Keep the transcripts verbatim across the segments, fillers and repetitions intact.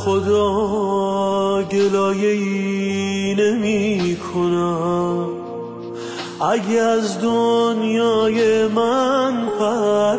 خدا گلایه‌ای نمی کنم، اگه از دنیای من پر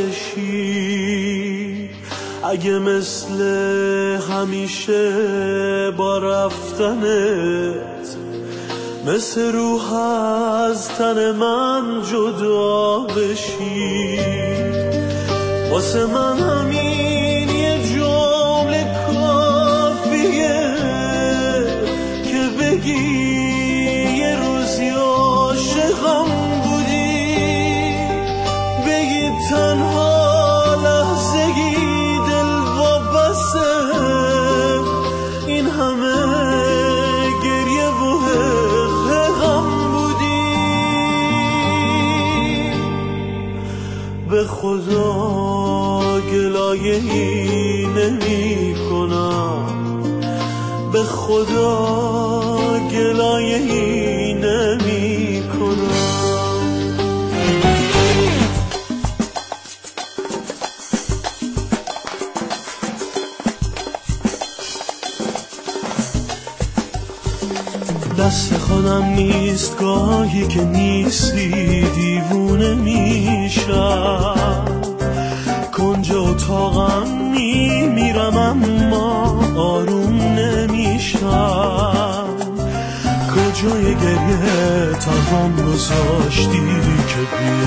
بکشی، اگه مثل همیشه با رفتنت مثل روح از تن من جدا بشی، واسه من همین یه جمله کافیه که بگی یه روزی عاشقم بودی، بگی تنها لحظه‌ای دل وابسته این همه گریه و غم بودی. به خدا گلایه‌ای نمی کنم، به خدا گلایه‌ای نمی کنم. دست خودم نیست گاهی که نیستی دیوونه میشم، کنج اتاقم میمیرم اما آروم نمیشم، کجای گریه تنهام گذاشتی که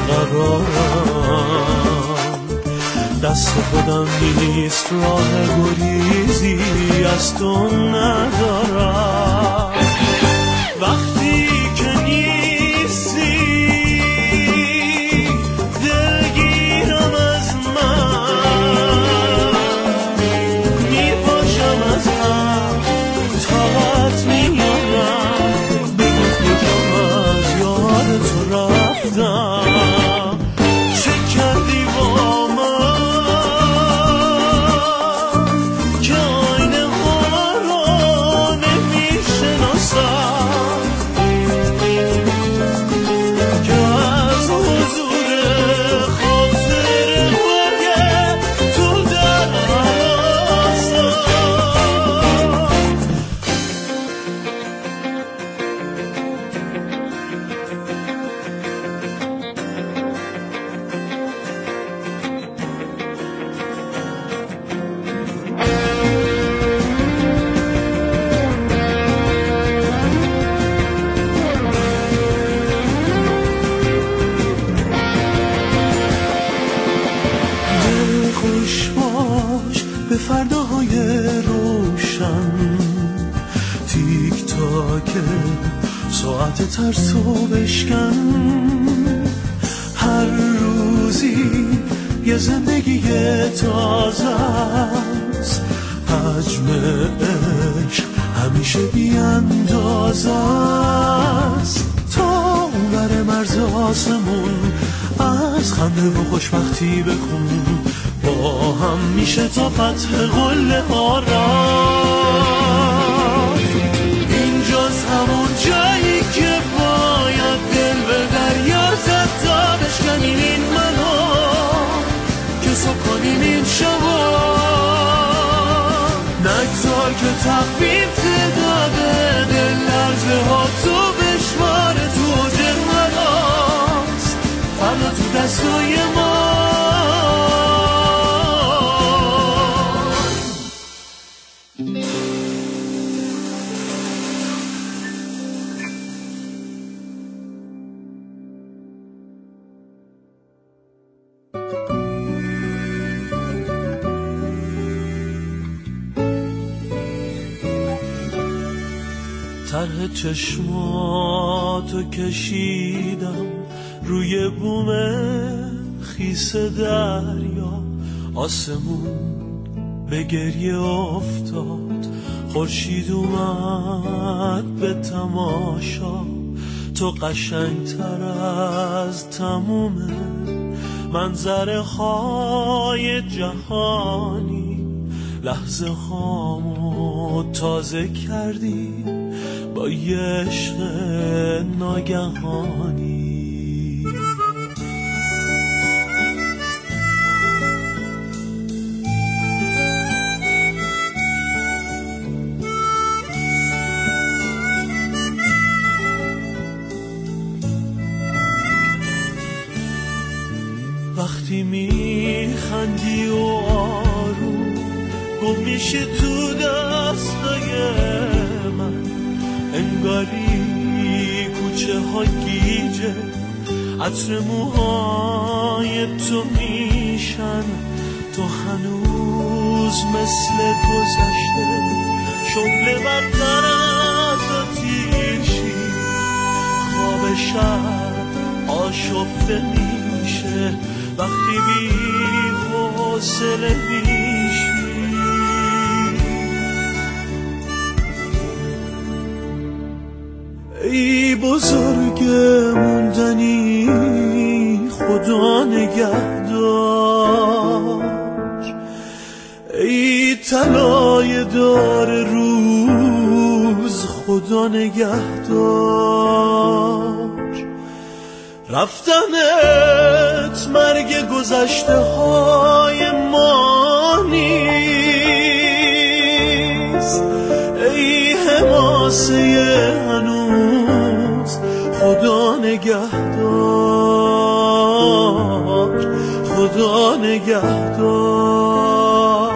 بیقرارم، دست خودم نیست راه گریزی از تو ندارم، وقتی که نیستی دلگیرم از من، میپاشم از هم طاقت میارم، بگو کجام از یاد تو رفتم، چه کردی با من که آینه ها رو نمیشناسم، که از حضور خاطر مرگ تو در حراسم. خوش باش به فرداهای روشن، تیک تاک ساعت ترسو بشکن، هر روزی یه زندگی تازه است، حجم عشق همیشه بی اندازه است، تا اونور مرز آسمون از خنده و خوشبختی بخون، با هم میشه تا فتح قله ها رفت، اینجاست همون جایی که باید دل به دریا زد تا بشکنیم این منو، که صبح کنیم این شبا، نگذار که تخفیف تعداده دل لرزه ها تو بشمار تو جرمناست، فردا تو دستای ما. طرح چشماتو کشیدم روی بوم خیس دریا، آسمون به گریه افتاد، خورشید اومد به تماشا، تو قشنگتر از تموم منظره های جهانی، لحظه هامو تازه کردی با یه عشق ناگهانی. وقتی میخندی و آروم گم میشه تو دستای من، انگاری کوچه ها گیجه عطر موهای تو میشن، تو هنوز مثل گذشته شغل بدتر از آتیشی، خواب شب آشفته میشه وقتی بی حوصله میشی. ای بزرگ موندنی خدا نگهدار، ای طلای دار روز خدا نگهدار، رفتنت مرگ گذشته های ما نیست، ای حماسه هنوز خدا نگهدار، خدا نگهدار.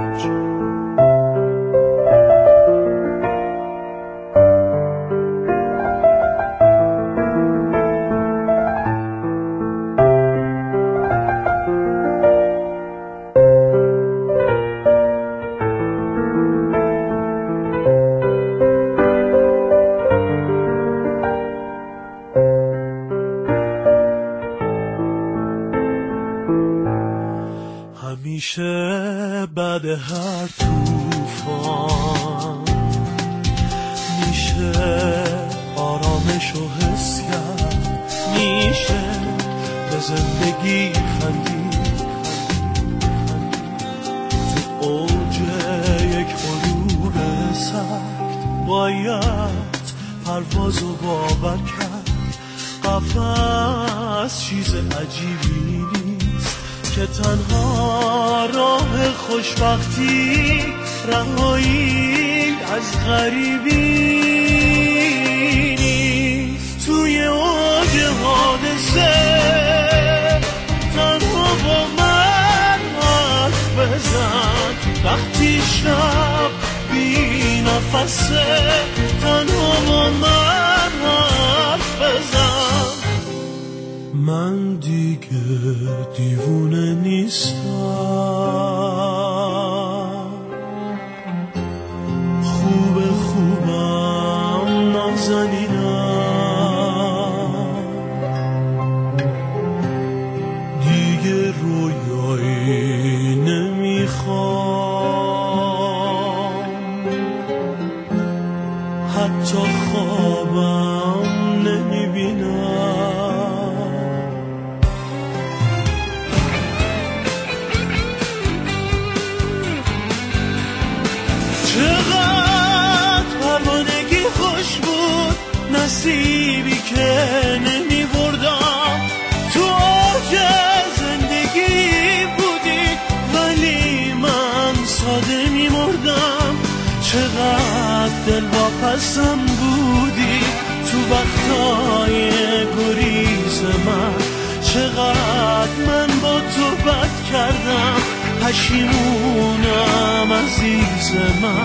همیشه بعد هر طوفان میشه آرامش و حس کرد، میشه به زندگی خندید تو اوج یک غروب سرد، باید پرواز و باور کرد قفس چیز عجیبی نیست که تنها راه خوشبختی رهایی از غریبی نیست. توی اوج حادثه تنها با من حرف بزن، وقتی شب بی نفسه تنها با من حرف بزن. من دیگه دیوونه نیستم، خوب خوبم نازنینم، دیگه رویایی نمیخوام، حتی خوابم نمیبینم. چقدر پروانگی خوش بود، نصیبی که نمی بردم، تو اوج زندگی بودی ولی من ساده می مردم. چقدر دلواپسم بودی تو وقتای گریز من، چقدر من با تو بد کردم، پشیمونم عزیز من،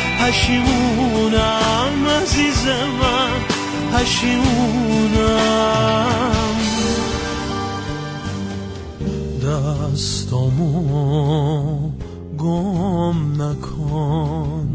پشیمونم عزیز من، پشیمونم. دستامو گم نکن،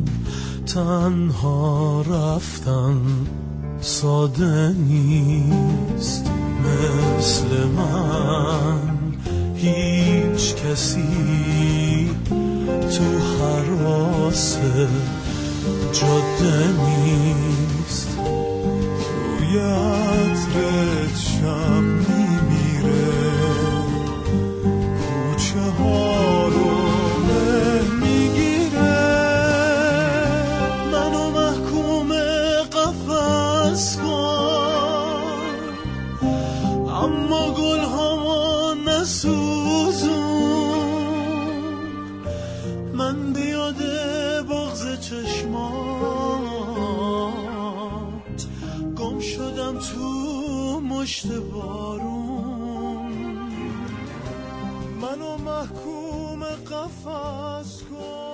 تنها رفتن ساده نیست، مثل من هیچ کسی تو هراس جاده نیست. روی عطرت شب میمیره، کوچه ها رو میگیره، منو محکوم قفس کن، اما گل هامو نسوزون. من بیاد بغض چشمات گم شدم تو مشت بارون. محکوم قفس کن.